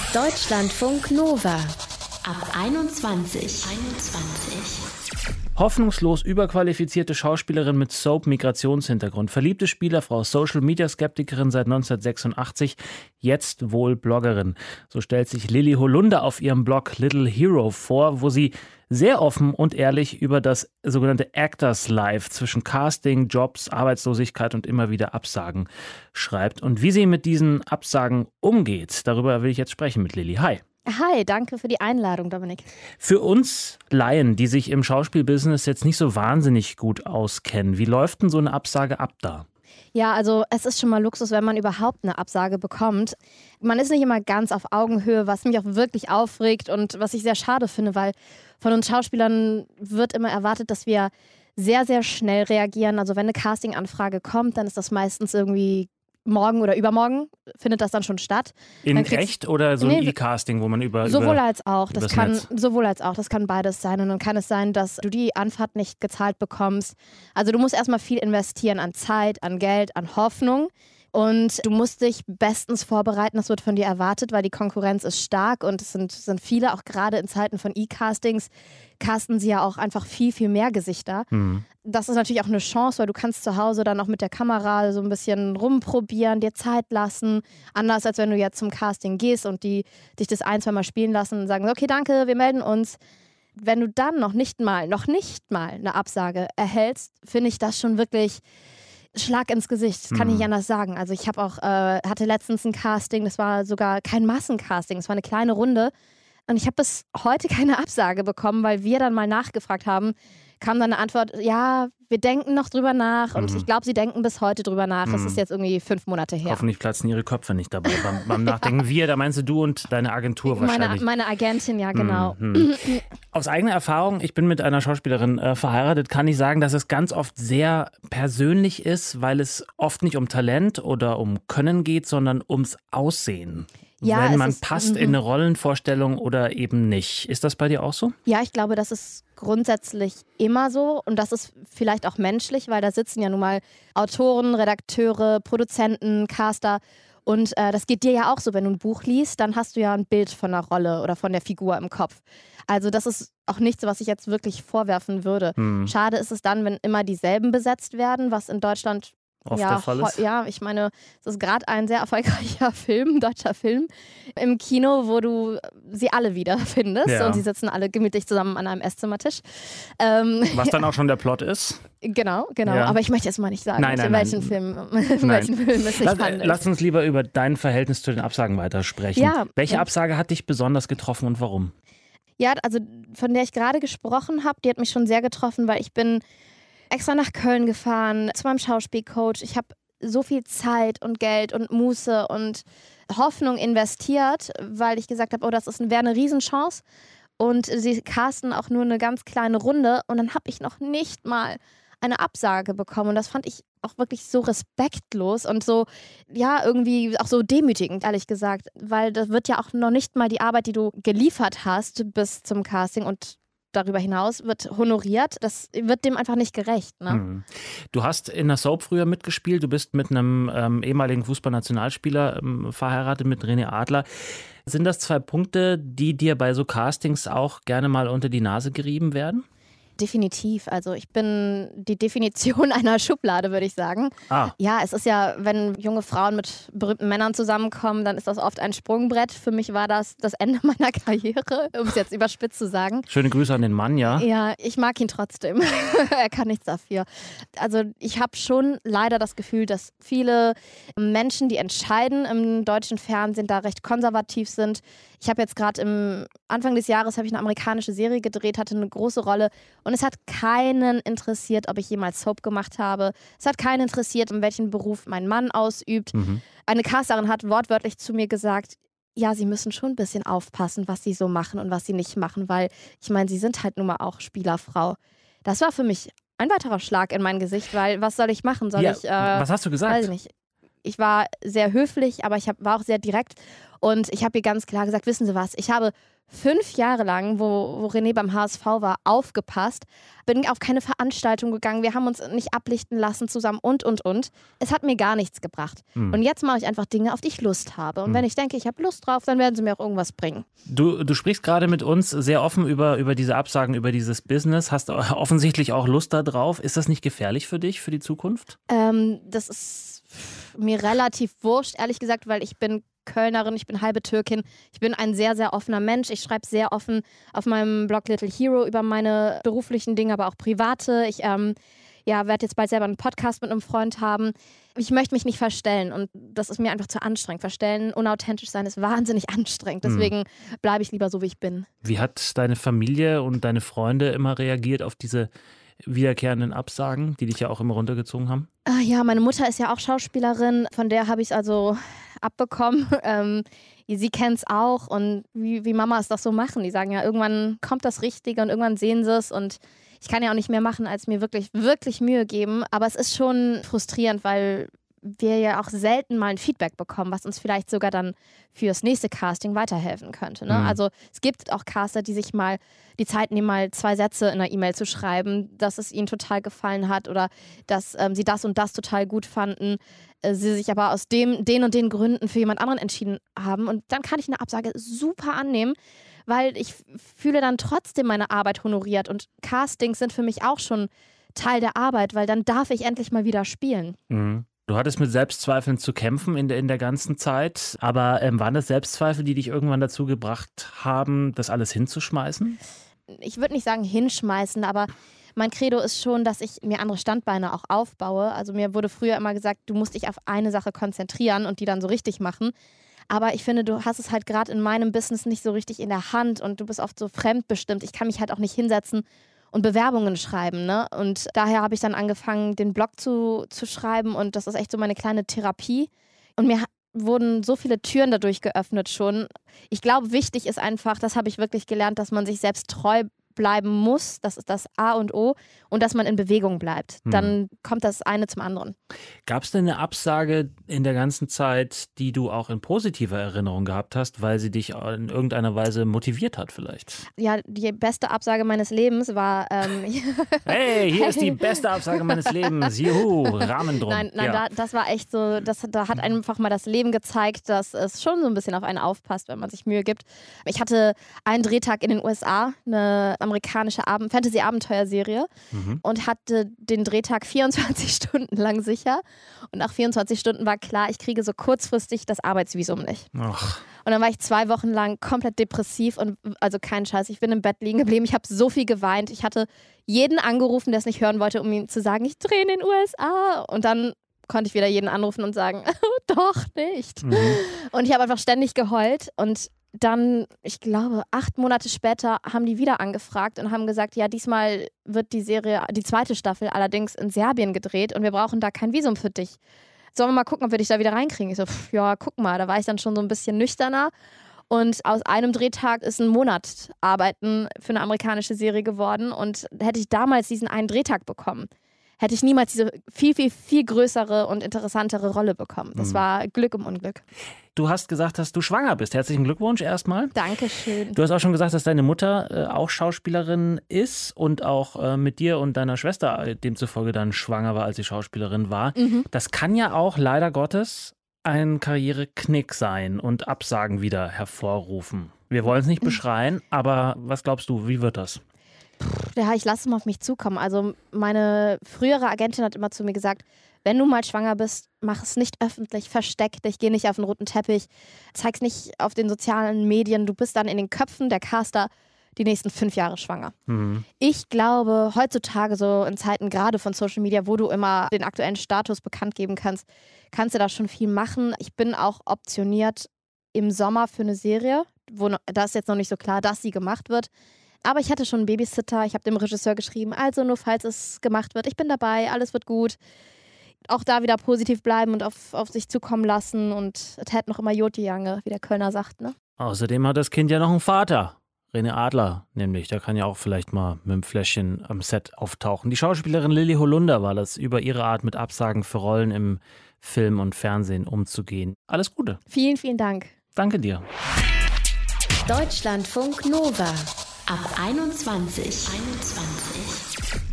Deutschlandfunk Nova ab 21. Hoffnungslos überqualifizierte Schauspielerin mit Soap-Migrationshintergrund, verliebte Spielerfrau, Social-Media-Skeptikerin seit 1986, jetzt wohl Bloggerin. So stellt sich Lilly Holunder auf ihrem Blog Little Hero vor, wo sie sehr offen und ehrlich über das sogenannte Actors Life zwischen Casting, Jobs, Arbeitslosigkeit und immer wieder Absagen schreibt. Und wie sie mit diesen Absagen umgeht, darüber will ich jetzt sprechen mit Lilly. Hi. Hi, danke für die Einladung, Dominik. Für uns Laien, die sich im Schauspielbusiness jetzt nicht so wahnsinnig gut auskennen, wie läuft denn so eine Absage ab da? Ja, also es ist schon mal Luxus, wenn man überhaupt eine Absage bekommt. Man ist nicht immer ganz auf Augenhöhe, was mich auch wirklich aufregt und was ich sehr schade finde, weil von uns Schauspielern wird immer erwartet, dass wir sehr, sehr schnell reagieren. Also wenn eine Casting-Anfrage kommt, dann ist das meistens irgendwie morgen oder übermorgen findet das dann schon statt. In echt oder so ein E-Casting, wo man sowohl als auch. Das kann Netz. sowohl als auch. Das kann beides sein. Und dann kann es sein, dass du die Anfahrt nicht gezahlt bekommst. Also du musst erstmal viel investieren an Zeit, an Geld, an Hoffnung. Und du musst dich bestens vorbereiten, das wird von dir erwartet, weil die Konkurrenz ist stark und es sind viele, auch gerade in Zeiten von E-Castings, casten sie ja auch einfach viel, viel mehr Gesichter. Das ist natürlich auch eine Chance, weil du kannst zu Hause dann auch mit der Kamera so ein bisschen rumprobieren, dir Zeit lassen. Anders als wenn du jetzt zum Casting gehst und die dich das ein-, zweimal spielen lassen und sagen, okay, danke, wir melden uns. Wenn du dann noch nicht mal eine Absage erhältst, finde ich das schon wirklich Schlag ins Gesicht, das kann ich nicht anders sagen. Also ich habe auch, hatte letztens ein Casting, das war sogar kein Massencasting, es war eine kleine Runde und ich habe bis heute keine Absage bekommen, weil wir dann mal nachgefragt haben, kam dann eine Antwort, ja, wir denken noch drüber nach und ich glaube, sie denken bis heute drüber nach. Es ist jetzt irgendwie 5 Monate her. Hoffentlich platzen ihre Köpfe nicht dabei beim Nachdenken. Wir, da meinst du und deine Agentur wahrscheinlich. Meine Agentin, ja genau. Aus eigener Erfahrung, ich bin mit einer Schauspielerin verheiratet, kann ich sagen, dass es ganz oft sehr persönlich ist, weil es oft nicht um Talent oder um Können geht, sondern ums Aussehen. Ja, wenn man passt in eine Rollenvorstellung oder eben nicht. Ist das bei dir auch so? Ja, ich glaube, das ist grundsätzlich immer so und das ist vielleicht auch menschlich, weil da sitzen ja nun mal Autoren, Redakteure, Produzenten, Caster und das geht dir ja auch so, wenn du ein Buch liest, dann hast du ja ein Bild von der Rolle oder von der Figur im Kopf. Also das ist auch nichts, was ich jetzt wirklich vorwerfen würde. Schade ist es dann, wenn immer dieselben besetzt werden, was in Deutschland oft der Fall ist. Ja, ich meine, es ist gerade ein sehr erfolgreicher Film, deutscher Film, im Kino, wo du sie alle wiederfindest und sie sitzen alle gemütlich zusammen an einem Esszimmertisch. Was dann auch schon der Plot ist. Genau. Ja. Aber ich möchte jetzt mal nicht sagen, in welchen Film es sich handelt. Lass uns lieber über dein Verhältnis zu den Absagen weitersprechen. Ja, Welche Absage hat dich besonders getroffen und warum? Ja, also von der ich gerade gesprochen habe, die hat mich schon sehr getroffen, weil ich bin extra nach Köln gefahren, zu meinem Schauspielcoach. Ich habe so viel Zeit und Geld und Muße und Hoffnung investiert, weil ich gesagt habe, das wäre eine Riesenchance. Und sie casten auch nur eine ganz kleine Runde. Und dann habe ich noch nicht mal eine Absage bekommen. Und das fand ich auch wirklich so respektlos und so, ja, irgendwie auch so demütigend, ehrlich gesagt. Weil das wird ja auch noch nicht mal die Arbeit, die du geliefert hast bis zum Casting und darüber hinaus wird honoriert. Das wird dem einfach nicht gerecht. Ne? Du hast in der Soap früher mitgespielt. Du bist mit einem ehemaligen Fußballnationalspieler verheiratet, mit René Adler. Sind das 2 Punkte, die dir bei so Castings auch gerne mal unter die Nase gerieben werden? Definitiv. Also ich bin die Definition einer Schublade, würde ich sagen. Ja, es ist ja, wenn junge Frauen mit berühmten Männern zusammenkommen, dann ist das oft ein Sprungbrett. Für mich war das Ende meiner Karriere, um es jetzt überspitzt zu sagen. Schöne Grüße an den Mann, ja? Ja, ich mag ihn trotzdem. Er kann nichts dafür. Also ich habe schon leider das Gefühl, dass viele Menschen, die entscheiden im deutschen Fernsehen, da recht konservativ sind. Ich habe jetzt gerade Anfang des Jahres eine amerikanische Serie gedreht, hatte eine große Rolle und es hat keinen interessiert, ob ich jemals Soap gemacht habe. Es hat keinen interessiert, in welchen Beruf mein Mann ausübt. Eine Casterin hat wortwörtlich zu mir gesagt, ja, sie müssen schon ein bisschen aufpassen, was sie so machen und was sie nicht machen, weil ich meine, sie sind halt nun mal auch Spielerfrau. Das war für mich ein weiterer Schlag in mein Gesicht, weil was soll ich machen? Was hast du gesagt? Weiß ich nicht. Ich war sehr höflich, aber war auch sehr direkt. Und ich habe ihr ganz klar gesagt, wissen Sie was, ich habe 5 Jahre lang, wo René beim HSV war, aufgepasst, bin auf keine Veranstaltung gegangen, wir haben uns nicht ablichten lassen zusammen und. Es hat mir gar nichts gebracht. Und jetzt mache ich einfach Dinge, auf die ich Lust habe. Und wenn ich denke, ich habe Lust drauf, dann werden sie mir auch irgendwas bringen. Du sprichst gerade mit uns sehr offen über diese Absagen, über dieses Business, hast offensichtlich auch Lust da drauf. Ist das nicht gefährlich für dich, für die Zukunft? Das ist mir relativ wurscht, ehrlich gesagt, weil ich bin Kölnerin, ich bin halbe Türkin. Ich bin ein sehr, sehr offener Mensch. Ich schreibe sehr offen auf meinem Blog Little Hero über meine beruflichen Dinge, aber auch private. Ich werde jetzt bald selber einen Podcast mit einem Freund haben. Ich möchte mich nicht verstellen und das ist mir einfach zu anstrengend. Verstellen, unauthentisch sein ist wahnsinnig anstrengend. Deswegen bleibe ich lieber so, wie ich bin. Wie hat deine Familie und deine Freunde immer reagiert auf diese wiederkehrenden Absagen, die dich ja auch immer runtergezogen haben? Ja, meine Mutter ist ja auch Schauspielerin, von der habe ich es also abbekommen. Sie kennt es auch und wie Mamas das so machen. Die sagen ja, irgendwann kommt das Richtige und irgendwann sehen sie es und ich kann ja auch nicht mehr machen, als mir wirklich, wirklich Mühe geben. Aber es ist schon frustrierend, weil wir ja auch selten mal ein Feedback bekommen, was uns vielleicht sogar dann fürs nächste Casting weiterhelfen könnte. Ne? Also es gibt auch Caster, die sich mal die Zeit nehmen, mal 2 Sätze in einer E-Mail zu schreiben, dass es ihnen total gefallen hat oder dass sie das und das total gut fanden, sie sich aber aus den und den Gründen für jemand anderen entschieden haben. Und dann kann ich eine Absage super annehmen, weil ich fühle dann trotzdem meine Arbeit honoriert und Castings sind für mich auch schon Teil der Arbeit, weil dann darf ich endlich mal wieder spielen. Du hattest mit Selbstzweifeln zu kämpfen in der ganzen Zeit, aber waren das Selbstzweifel, die dich irgendwann dazu gebracht haben, das alles hinzuschmeißen? Ich würde nicht sagen hinschmeißen, aber mein Credo ist schon, dass ich mir andere Standbeine auch aufbaue. Also mir wurde früher immer gesagt, du musst dich auf eine Sache konzentrieren und die dann so richtig machen. Aber ich finde, du hast es halt gerade in meinem Business nicht so richtig in der Hand und du bist oft so fremdbestimmt. Ich kann mich halt auch nicht hinsetzen und Bewerbungen schreiben, ne? Und daher habe ich dann angefangen, den Blog zu schreiben und das ist echt so meine kleine Therapie. Und mir wurden so viele Türen dadurch geöffnet schon. Ich glaube, wichtig ist einfach, das habe ich wirklich gelernt, dass man sich selbst treu bleiben muss, das ist das A und O, und dass man in Bewegung bleibt. Dann kommt das eine zum anderen. Gab es denn eine Absage in der ganzen Zeit, die du auch in positiver Erinnerung gehabt hast, weil sie dich in irgendeiner Weise motiviert hat vielleicht? Ja, die beste Absage meines Lebens war... Hey, hier ist die beste Absage meines Lebens. Juhu, Rahmen drum. Nein, ja. Das war echt so, da hat einfach mal das Leben gezeigt, dass es schon so ein bisschen auf einen aufpasst, wenn man sich Mühe gibt. Ich hatte einen Drehtag in den USA, eine amerikanische Fantasy-Abenteuerserie und hatte den Drehtag 24 Stunden lang sicher. Und nach 24 Stunden war klar, ich kriege so kurzfristig das Arbeitsvisum nicht. Ach. Und dann war ich 2 Wochen lang komplett depressiv und also kein Scheiß. Ich bin im Bett liegen geblieben. Ich habe so viel geweint. Ich hatte jeden angerufen, der es nicht hören wollte, um ihm zu sagen, ich drehe in den USA. Und dann konnte ich wieder jeden anrufen und sagen, doch nicht. Und ich habe einfach ständig geheult und dann, ich glaube, 8 Monate später haben die wieder angefragt und haben gesagt, ja, diesmal wird die Serie, die 2. Staffel allerdings in Serbien gedreht und wir brauchen da kein Visum für dich. Sollen wir mal gucken, ob wir dich da wieder reinkriegen? Ich so, ja, guck mal, da war ich dann schon so ein bisschen nüchterner. Und aus einem Drehtag ist ein Monat Arbeiten für eine amerikanische Serie geworden und hätte ich damals diesen einen Drehtag bekommen, hätte ich niemals diese viel, viel, viel größere und interessantere Rolle bekommen. Das war Glück im Unglück. Du hast gesagt, dass du schwanger bist. Herzlichen Glückwunsch erstmal. Dankeschön. Du hast auch schon gesagt, dass deine Mutter auch Schauspielerin ist und auch mit dir und deiner Schwester demzufolge dann schwanger war, als sie Schauspielerin war. Das kann ja auch leider Gottes ein Karriereknick sein und Absagen wieder hervorrufen. Wir wollen es nicht beschreien, aber was glaubst du, wie wird das? Ja, ich lasse es mal auf mich zukommen. Also meine frühere Agentin hat immer zu mir gesagt, wenn du mal schwanger bist, mach es nicht öffentlich, versteck dich, geh nicht auf den roten Teppich, zeig's nicht auf den sozialen Medien, du bist dann in den Köpfen der Caster die nächsten 5 Jahre schwanger. Ich glaube, heutzutage so in Zeiten gerade von Social Media, wo du immer den aktuellen Status bekannt geben kannst, kannst du da schon viel machen. Ich bin auch optioniert im Sommer für eine Serie, da ist jetzt noch nicht so klar, dass sie gemacht wird. Aber ich hatte schon einen Babysitter, ich habe dem Regisseur geschrieben, also nur falls es gemacht wird, ich bin dabei, alles wird gut. Auch da wieder positiv bleiben und auf sich zukommen lassen und es hätte noch immer Joti Jange, wie der Kölner sagt, ne? Außerdem hat das Kind ja noch einen Vater. René Adler nämlich, der kann ja auch vielleicht mal mit einem Fläschchen am Set auftauchen. Die Schauspielerin Lilly Holunder war das, über ihre Art mit Absagen für Rollen im Film und Fernsehen umzugehen. Alles Gute. Vielen, vielen Dank. Danke dir. Deutschlandfunk Nova ab 21.